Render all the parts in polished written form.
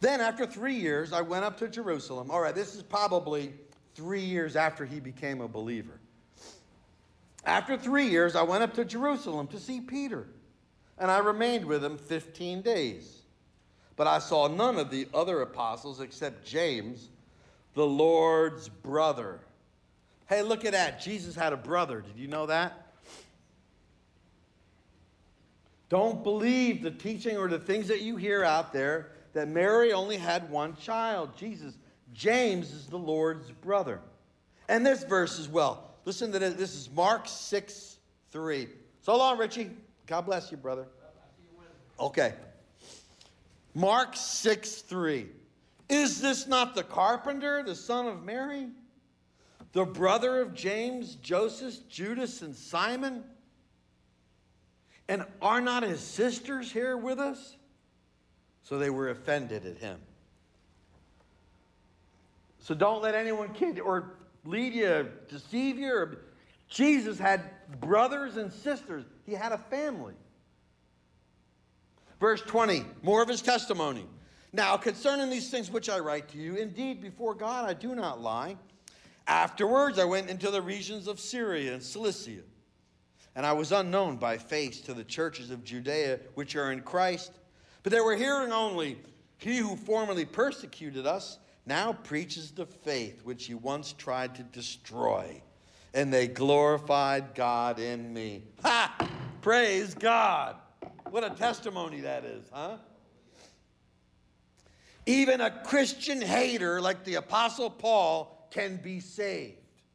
Then after 3 years, I went up to Jerusalem. All right, this is probably 3 years after he became a believer. After 3 years, I went up to Jerusalem to see Peter, and I remained with him 15 days. But I saw none of the other apostles except James, the Lord's brother. Hey, look at that. Jesus had a brother. Did you know that? Don't believe the teaching or the things that you hear out there that Mary only had one child, Jesus. James is the Lord's brother. And this verse as well. Listen to this. This is Mark 6:3. So long, Richie. God bless you, brother. Okay. Mark 6:3. Is this not the carpenter, the son of Mary, the brother of James, Joseph, Judas, and Simon? And are not his sisters here with us? So they were offended at him. So don't let anyone kid or lead you, deceive you. Jesus had brothers and sisters. He had a family. Verse 20, more of his testimony. Now, concerning these things which I write to you, indeed, before God I do not lie. Afterwards I went into the regions of Syria and Cilicia, and I was unknown by face to the churches of Judea which are in Christ. But they were hearing only, he who formerly persecuted us now preaches the faith which he once tried to destroy. And they glorified God in me. Ha! Praise God. What a testimony that is, huh? Even a Christian hater like the Apostle Paul can be saved.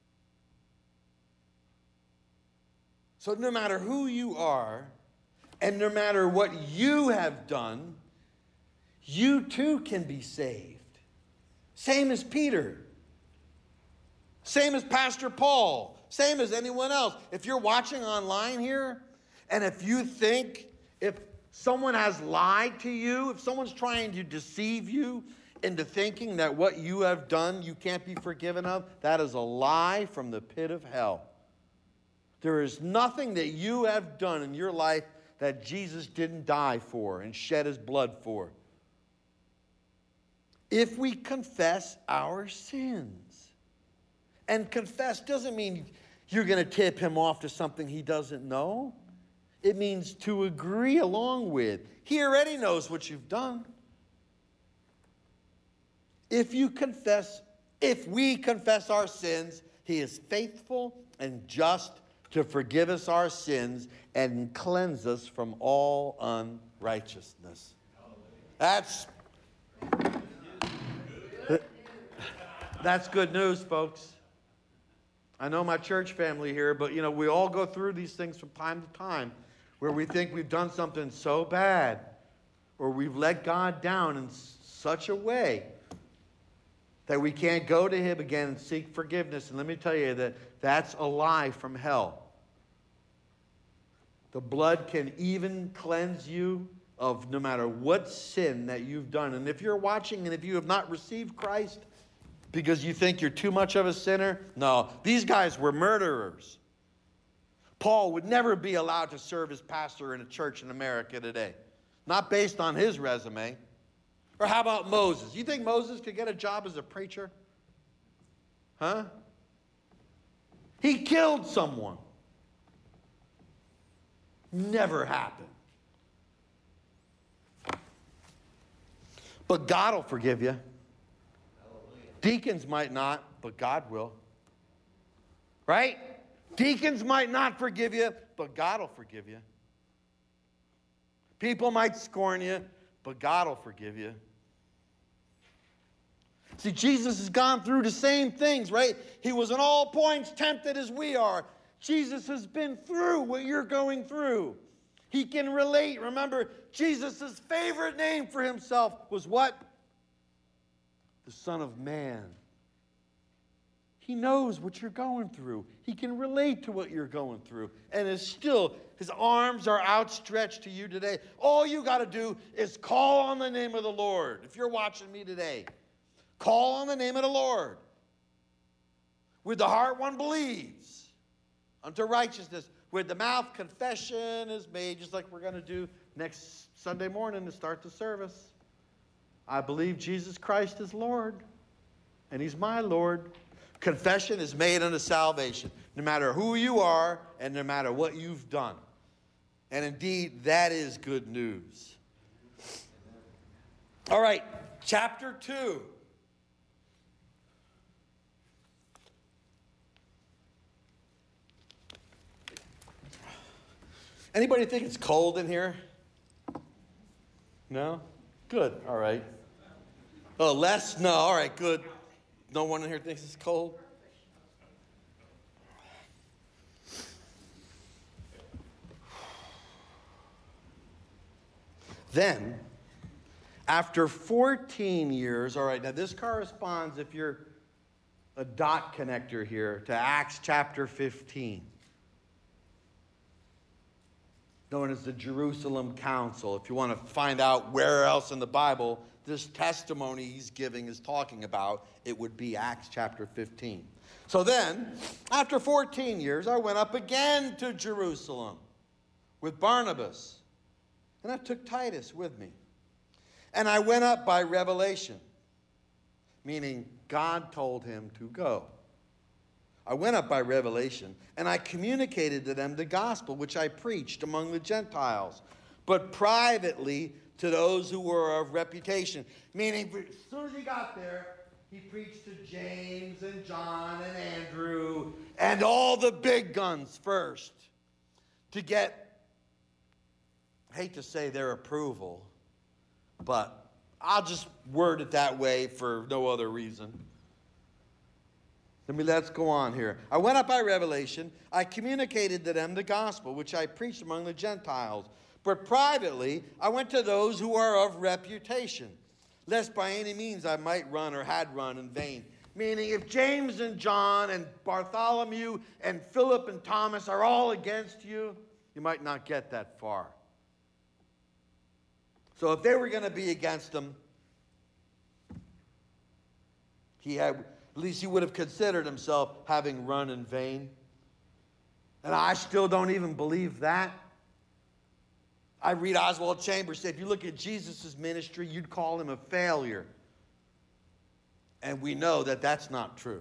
So no matter who you are, and no matter what you have done, you too can be saved. Same as Peter. Same as Pastor Paul. Same as anyone else. If you're watching online here, and if you think, if someone has lied to you, if someone's trying to deceive you into thinking that what you have done you can't be forgiven of, that is a lie from the pit of hell. There is nothing that you have done in your life that Jesus didn't die for and shed his blood for. If we confess our sins. And confess doesn't mean you're going to tip him off to something he doesn't know. It means to agree along with. He already knows what you've done. If we confess our sins, he is faithful and just to forgive us our sins and cleanse us from all unrighteousness. That's good news, folks. I know my church family here, but we all go through these things from time to time where we think we've done something so bad or we've let God down in such a way that we can't go to him again and seek forgiveness. And let me tell you that that's a lie from hell. The blood can even cleanse you of no matter what sin that you've done. And if you're watching and if you have not received Christ because you think you're too much of a sinner, no, these guys were murderers. Paul would never be allowed to serve as pastor in a church in America today. Not based on his resume. Or how about Moses? You think Moses could get a job as a preacher? Huh? He killed someone. Never happened. But God will forgive you. Deacons might not, but God will. Right? Deacons might not forgive you, but God will forgive you. People might scorn you, but God will forgive you. See, Jesus has gone through the same things, right? He was in all points tempted as we are. Jesus has been through what you're going through. He can relate. Remember, Jesus' favorite name for himself was what? The Son of Man. He knows what you're going through. He can relate to what you're going through. And his arms are outstretched to you today. All you got to do is call on the name of the Lord. If you're watching me today, call on the name of the Lord. With the heart one believes unto righteousness. With the mouth confession is made, just like we're going to do next Sunday morning to start the service. I believe Jesus Christ is Lord, and he's my Lord. Confession is made unto salvation, no matter who you are and no matter what you've done. And indeed, that is good news. All right, chapter 2. Anybody think it's cold in here? No? Good, all right. Oh, less? No, all right, good. No one in here thinks it's cold? Then, after 14 years, all right, now this corresponds, if you're a dot connector here, to Acts chapter 15, known as the Jerusalem Council. If you want to find out where else in the Bible this testimony he's giving is talking about, it would be Acts chapter 15. So then, after 14 years, I went up again to Jerusalem with Barnabas, and I took Titus with me. And I went up by revelation, meaning God told him to go. I went up by revelation, and I communicated to them the gospel which I preached among the Gentiles, but privately to those who were of reputation. Meaning, as soon as he got there, he preached to James and John and Andrew and all the big guns first to get, I hate to say their approval, but I'll just word it that way for no other reason. Let's go on here. I went up by revelation. I communicated to them the gospel, which I preached among the Gentiles. But privately, I went to those who are of reputation, lest by any means I might run or had run in vain. Meaning, if James and John and Bartholomew and Philip and Thomas are all against you, you might not get that far. So if they were going to be against him, at least he would have considered himself having run in vain. And I still don't even believe that. I read Oswald Chambers say, if you look at Jesus' ministry, you'd call him a failure. And we know that that's not true.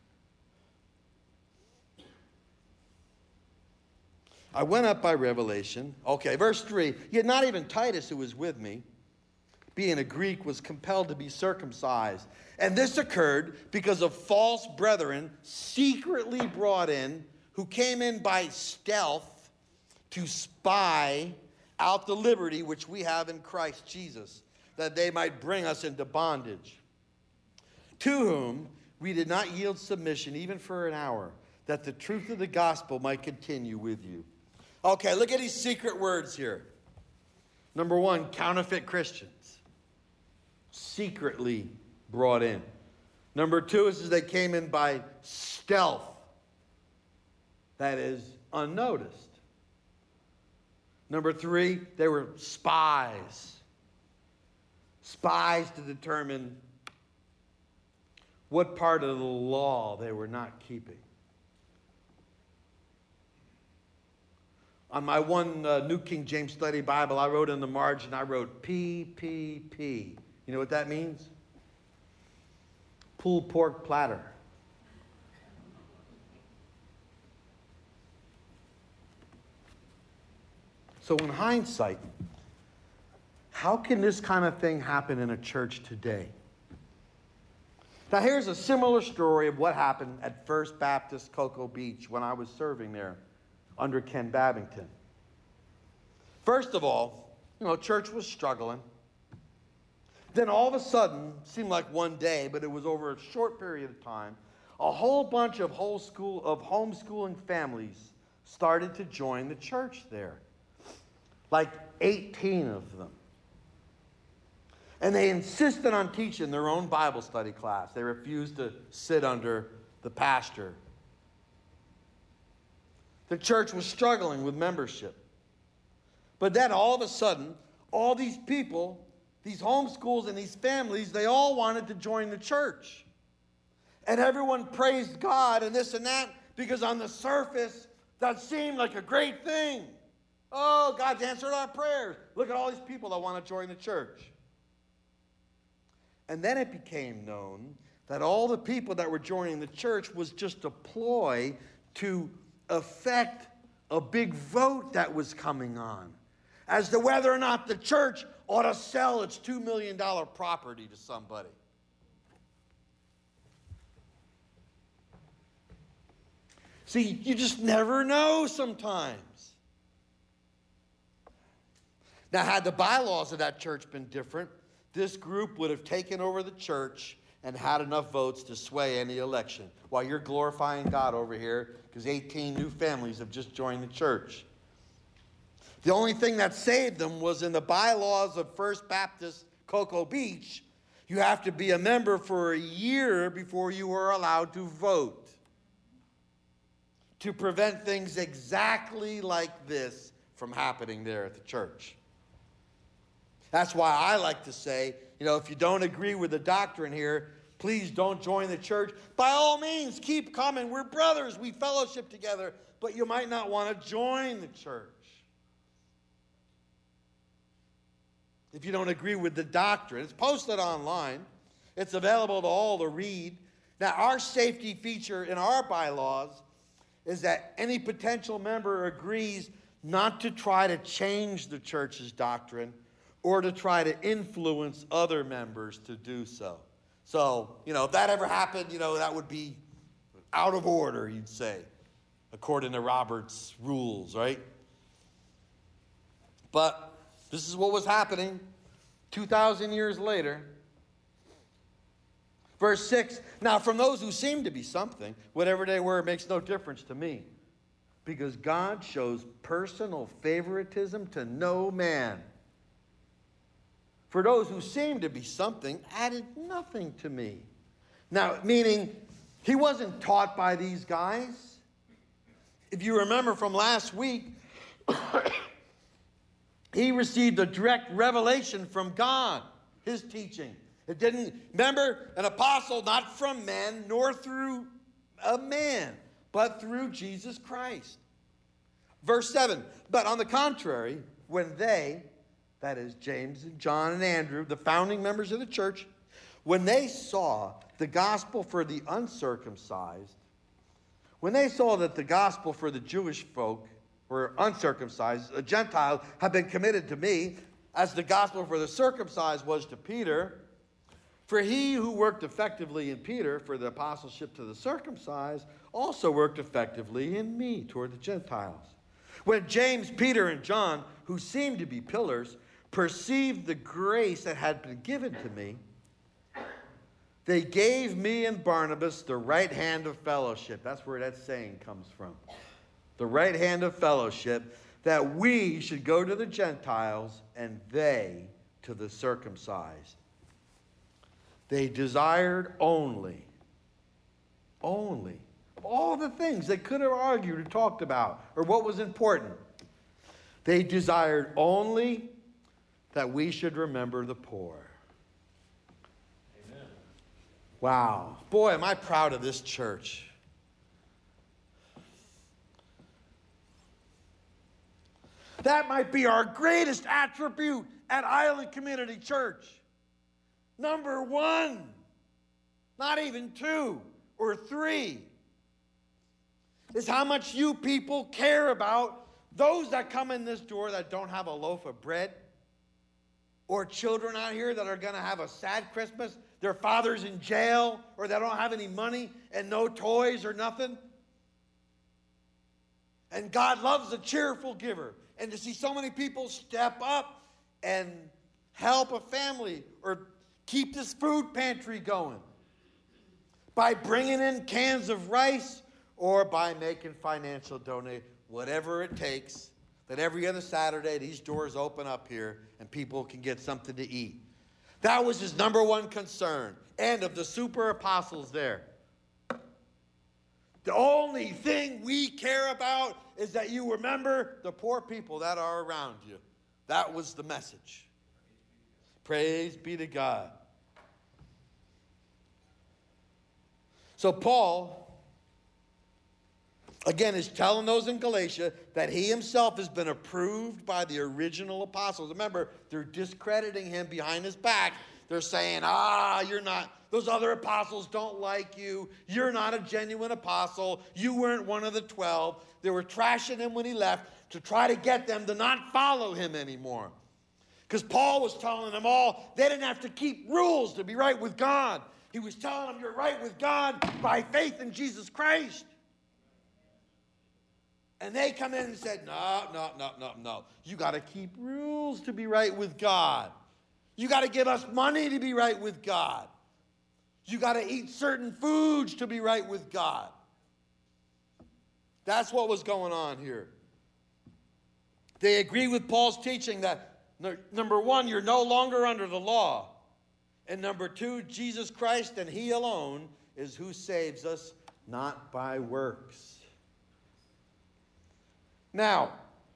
I went up by revelation. Okay, verse 3. Yet not even Titus, who was with me, being a Greek, was compelled to be circumcised. And this occurred because of false brethren secretly brought in, who came in by stealth to spy out the liberty which we have in Christ Jesus, that they might bring us into bondage. To whom we did not yield submission even for an hour, that the truth of the gospel might continue with you. Okay, look at these secret words here. Number one, counterfeit Christians. Secretly brought in. Number two is they came in by stealth. That is, unnoticed. Number three, they were spies. Spies to determine what part of the law they were not keeping. On my one New King James Study Bible, I wrote in the margin, I wrote PPP. You know what that means? Pulled pork platter. So in hindsight, how can this kind of thing happen in a church today? Now here's a similar story of what happened at First Baptist Cocoa Beach when I was serving there under Ken Babington. First of all, church was struggling. Then all of a sudden, seemed like one day, but it was over a short period of time, a whole bunch of homeschooling families started to join the church there. Like 18 of them. And they insisted on teaching their own Bible study class. They refused to sit under the pastor. The church was struggling with membership. But then all of a sudden, all these people, these homeschools and these families, they all wanted to join the church. And everyone praised God and this and that, because on the surface, that seemed like a great thing. Oh, God's answered our prayers. Look at all these people that want to join the church. And then it became known that all the people that were joining the church was just a ploy to affect a big vote that was coming on as to whether or not the church ought to sell its $2 million property to somebody. See, you just never know sometimes. Now, had the bylaws of that church been different, this group would have taken over the church and had enough votes to sway any election, while you're glorifying God over here because 18 new families have just joined the church. The only thing that saved them was in the bylaws of First Baptist Cocoa Beach, you have to be a member for a year before you are allowed to vote, to prevent things exactly like this from happening there at the church. That's why I like to say, if you don't agree with the doctrine here, please don't join the church. By all means, keep coming. We're brothers. We fellowship together. But you might not want to join the church if you don't agree with the doctrine. It's posted online. It's available to all to read. Now, our safety feature in our bylaws is that any potential member agrees not to try to change the church's doctrine or to try to influence other members to do so. So, if that ever happened, that would be out of order, you'd say, according to Robert's rules, right? But this is what was happening 2,000 years later. Verse 6, now from those who seem to be something, whatever they were, it makes no difference to me, because God shows personal favoritism to no man. For those who seem to be something added nothing to me. Now, meaning, he wasn't taught by these guys. If you remember from last week, he received a direct revelation from God, his teaching. It didn't, remember, an apostle not from men nor through a man, but through Jesus Christ. Verse 7, but on the contrary, when they, that is James and John and Andrew, the founding members of the church, when they saw the gospel for the uncircumcised, when they saw that the gospel for the Jewish folk were uncircumcised, a Gentile, had been committed to me, as the gospel for the circumcised was to Peter, for he who worked effectively in Peter for the apostleship to the circumcised also worked effectively in me toward the Gentiles. When James, Peter, and John, who seemed to be pillars, perceived the grace that had been given to me, they gave me and Barnabas the right hand of fellowship. That's where that saying comes from. The right hand of fellowship, that we should go to the Gentiles and they to the circumcised. They desired only, of all the things they could have argued or talked about, or what was important, they desired only that we should remember the poor. Amen. Wow. Boy, am I proud of this church. That might be our greatest attribute at Island Community Church. Number one, not even two or three, is how much you people care about those that come in this door that don't have a loaf of bread, or children out here that are going to have a sad Christmas, their father's in jail, or they don't have any money and no toys or nothing. And God loves a cheerful giver. And to see so many people step up and help a family or keep this food pantry going by bringing in cans of rice or by making financial donations, whatever it takes, that every other Saturday these doors open up here and people can get something to eat. That was his number one concern. And of the super apostles there, the only thing we care about is that you remember the poor people that are around you. That was the message. Praise be to God. So Paul, again, is telling those in Galatia that he himself has been approved by the original apostles. Remember, they're discrediting him behind his back, They're saying, you're not, those other apostles don't like you. You're not a genuine apostle. You weren't one of the 12. They were trashing him when he left to try to get them to not follow him anymore. Because Paul was telling them all they didn't have to keep rules to be right with God. He was telling them you're right with God by faith in Jesus Christ. And they come in and said, no. You got to keep rules to be right with God. You got to give us money to be right with God. You got to eat certain foods to be right with God. That's what was going on here. They agree with Paul's teaching that, number one, you're no longer under the law. And number two, Jesus Christ and he alone is who saves us, not by works. Now,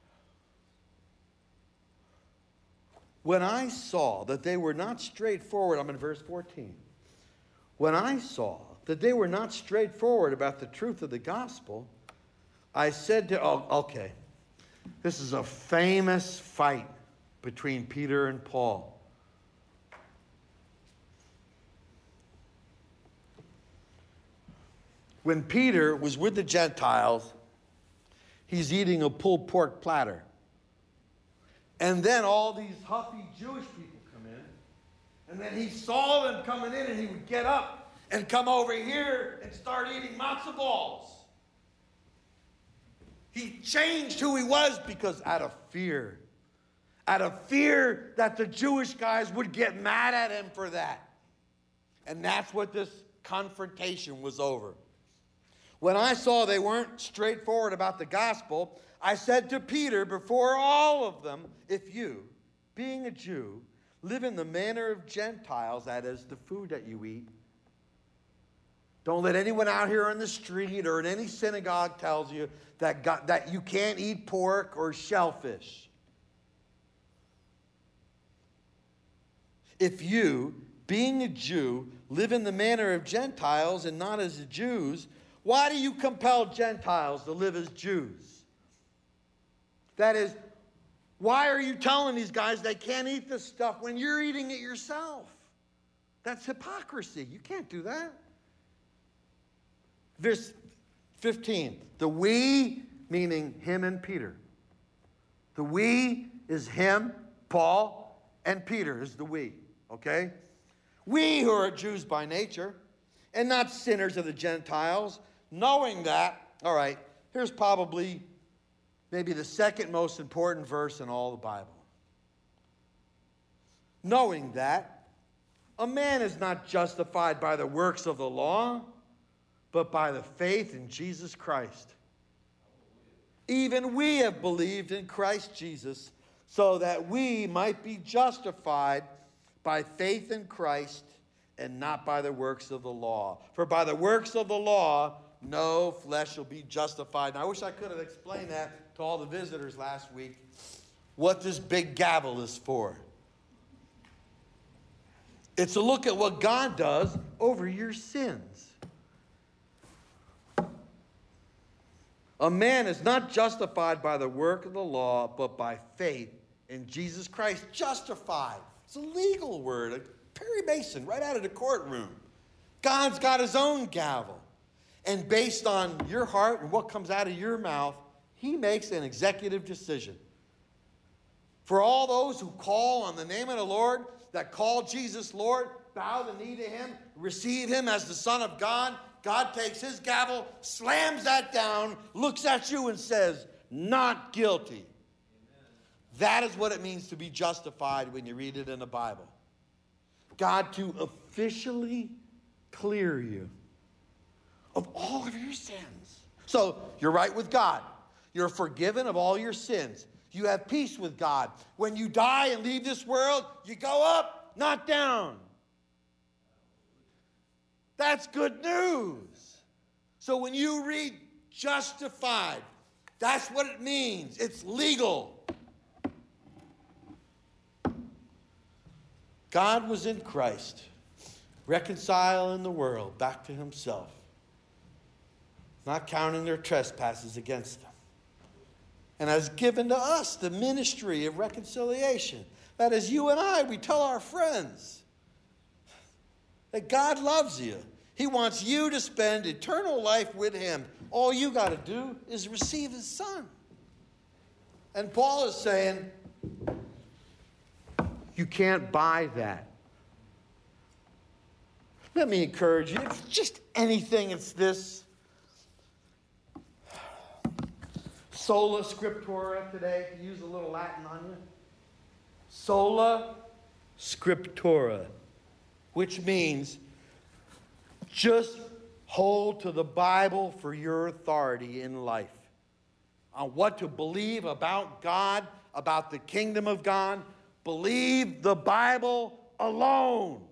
when I saw that they were not straightforward, I'm in verse 14. When I saw that they were not straightforward about the truth of the gospel, I said to, this is a famous fight between Peter and Paul. When Peter was with the Gentiles, he's eating a pulled pork platter. And then all these huffy Jewish people come in. And then he saw them coming in and he would get up and come over here and start eating matzo balls. He changed who he was because out of fear that the Jewish guys would get mad at him for that. And that's what this confrontation was over. When I saw they weren't straightforward about the gospel, I said to Peter before all of them, if you, being a Jew, live in the manner of Gentiles, that is, the food that you eat, don't let anyone out here on the street or in any synagogue tells you that you can't eat pork or shellfish. If you, being a Jew, live in the manner of Gentiles and not as the Jews, why do you compel Gentiles to live as Jews? That is, why are you telling these guys they can't eat this stuff when you're eating it yourself? That's hypocrisy. You can't do that. Verse 15, the we, meaning him and Peter. The we is him, Paul, and Peter is the we, okay? We who are Jews by nature and not sinners of the Gentiles, knowing that, all right, here's probably maybe the second most important verse in all the Bible. Knowing that a man is not justified by the works of the law, but by the faith in Jesus Christ. Even we have believed in Christ Jesus, so that we might be justified by faith in Christ and not by the works of the law. For by the works of the law, no flesh shall be justified. And I wish I could have explained that to all the visitors last week, what this big gavel is for. It's a look at what God does over your sins. A man is not justified by the work of the law, but by faith in Jesus Christ. Justified. It's a legal word. Like Perry Mason, right out of the courtroom. God's got his own gavel. And based on your heart and what comes out of your mouth, he makes an executive decision. For all those who call on the name of the Lord, that call Jesus Lord, bow the knee to him, receive him as the Son of God, God takes his gavel, slams that down, looks at you and says, not guilty. Amen. That is what it means to be justified when you read it in the Bible. God to officially clear you of all of your sins. So you're right with God. You're forgiven of all your sins. You have peace with God. When you die and leave this world, you go up, not down. That's good news. So when you read justified, that's what it means. It's legal. God was in Christ, reconciling the world back to himself, not counting their trespasses against them, and has given to us the ministry of reconciliation. That is, you and I, we tell our friends, That God loves you. He wants you to spend eternal life with him. All you got to do is receive his son. And Paul is saying, you can't buy that. Let me encourage you. If it's just anything, it's this. Sola Scriptura today. Use a little Latin on you. Sola Scriptura, which means just hold to the Bible for your authority in life. On what to believe about God, about the kingdom of God. Believe the Bible alone.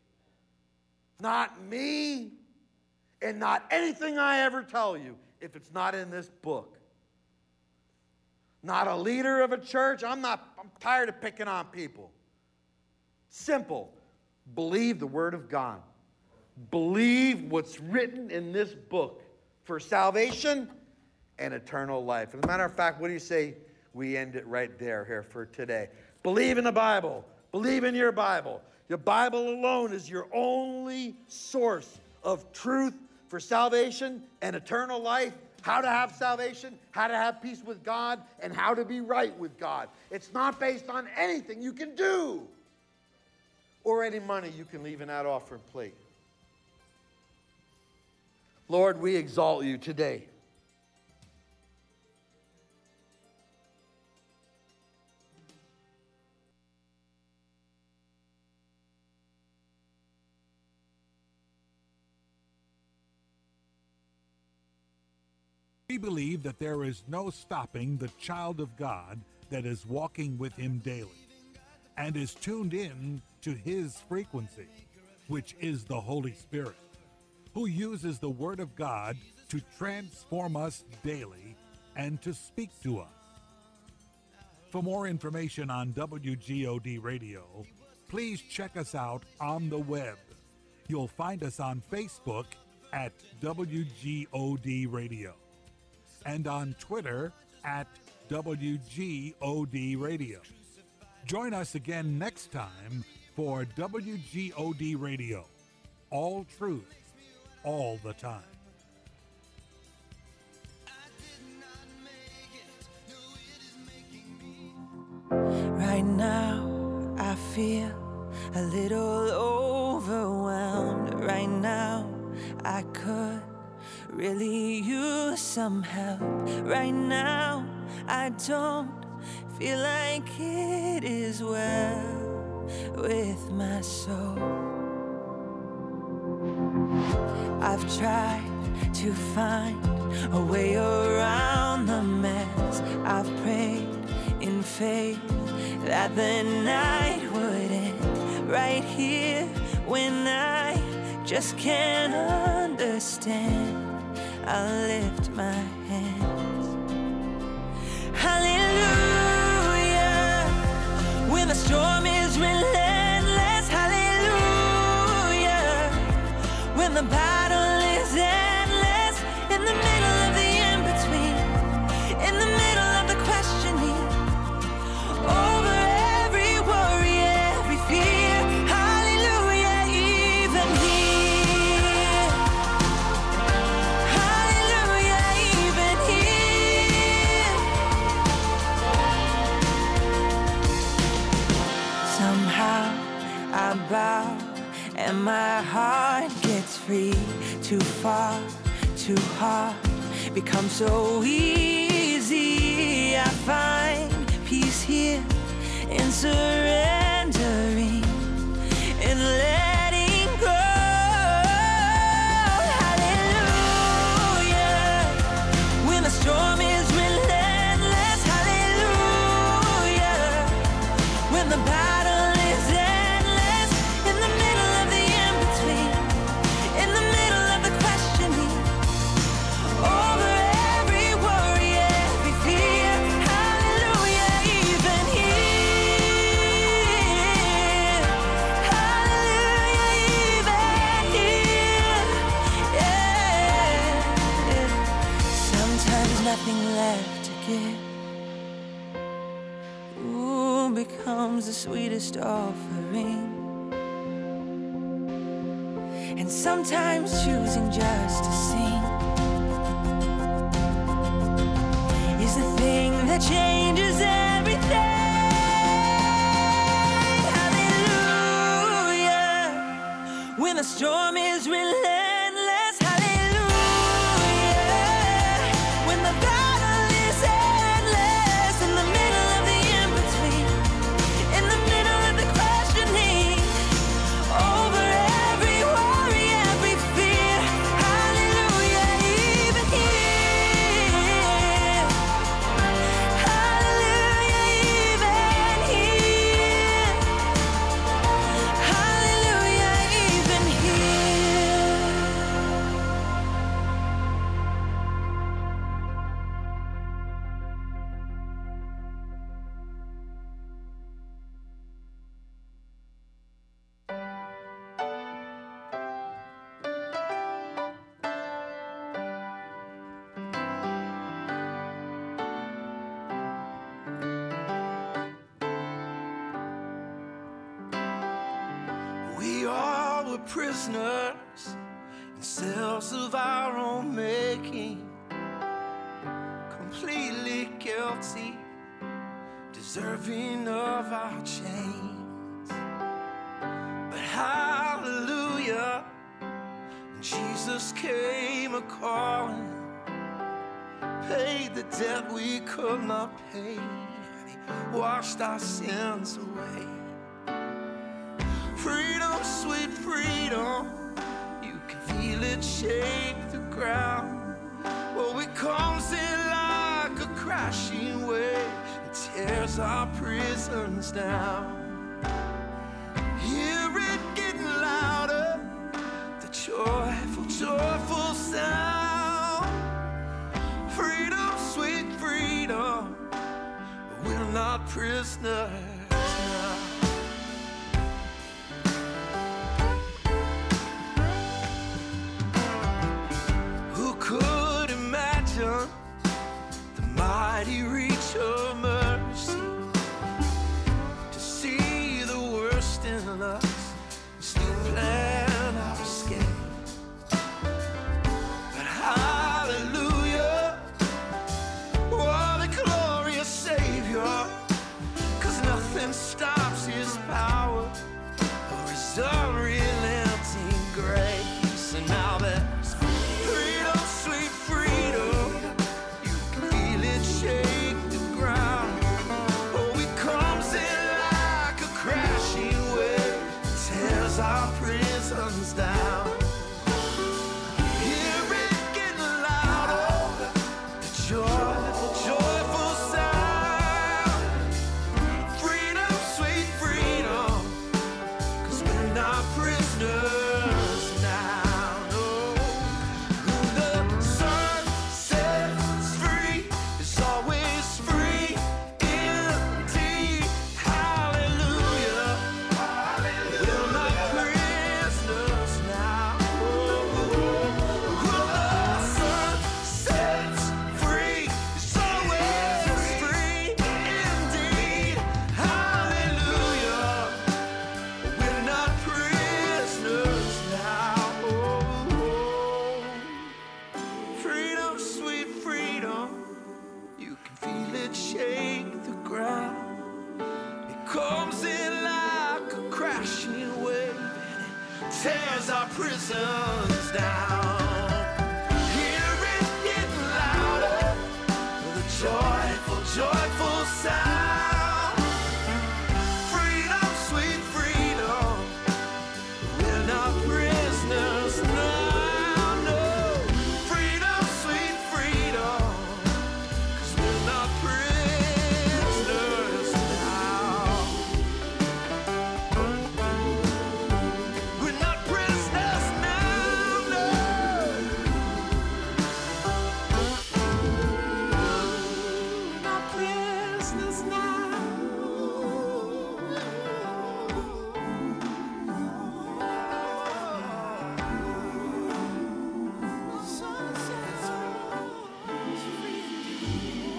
Not me, and not anything I ever tell you if it's not in this book. Not a leader of a church. I'm tired of picking on people. Simple. Believe the Word of God. Believe what's written in this book for salvation and eternal life. As a matter of fact, what do you say we end it right there here for today? Believe in the Bible. Believe in your Bible. The Bible alone is your only source of truth for salvation and eternal life, how to have salvation, how to have peace with God, and how to be right with God. It's not based on anything you can do or any money you can leave in that offering plate. Lord, we exalt you today. We believe that there is no stopping the child of God that is walking with him daily and is tuned in to his frequency, which is the Holy Spirit, who uses the Word of God to transform us daily and to speak to us. For more information on WGOD Radio, please check us out on the web. You'll find us on Facebook at WGOD Radio and on Twitter at WGOD Radio. Join us again next time for WGOD Radio. All truth, all the time. Right now, I feel a little overwhelmed. Right now, I could really use some help. Right now, I don't feel like it is well with my soul. I've tried to find a way around the mess. I've prayed in faith that the night would end right here when I just can't understand. I lift my hands. Hallelujah. When the storm is relentless. Hallelujah. When the battle is endless. In the middle of the in-between. In the middle of the questioning. Over every worry, every fear. Hallelujah, even here. Hallelujah, even here. Somehow I bow and my heart gets free. Too far, too hard, becomes so easy. I find peace here in surrendering and letting go. Hallelujah. When the storm is relentless. Hallelujah. When the battle is endless. In the middle of the in-between. In the middle of the questioning. Over every worry, every fear. Hallelujah, even here. Hallelujah, even here. Yeah. Sometimes nothing left to give. Ooh, becomes the sweetest offering. and sometimes choosing just to sing is the thing that changes everything. Hallelujah, when the storm is relentless. Hallelujah, when the battle is endless. In the middle of the in-between, in the middle of the questioning, over every worry, every fear. Hallelujah, even here. Hallelujah, even here. Hallelujah, even here. We all were prisoners in cells of our own making, completely guilty, deserving of our chains. But hallelujah, Jesus came a-calling, paid the debt we could not pay, and He washed our sins away. Freedom, sweet freedom, you can feel it shake the ground. Oh, it comes in like a crashing wave and tears our prisons down. Hear it getting louder, the joyful, joyful sound. Freedom, sweet freedom, we're not prisoners now. Could imagine the mighty reach of mercy, to see the worst in us and still plan our escape. But hallelujah, what a glorious Savior, 'cause nothing stops His power or His unrelenting grace. And now there's freedom, sweet freedom, you can feel it shake the ground. Oh, it comes in like a crashing wave, tears our prisons down. Hear it getting louder, the joyful, joyful sound. Freedom, sweet freedom, 'cause we're not prisoners now. No. Who the sun sets free is always free indeed. Hallelujah, we're not prisoners now. Who the sun sets free is always free indeed. Hallelujah, we're not prisoners now. Freedom, sweet freedom, you can feel it shake the ground. It comes in like a crashing wave and it tears our prisons down.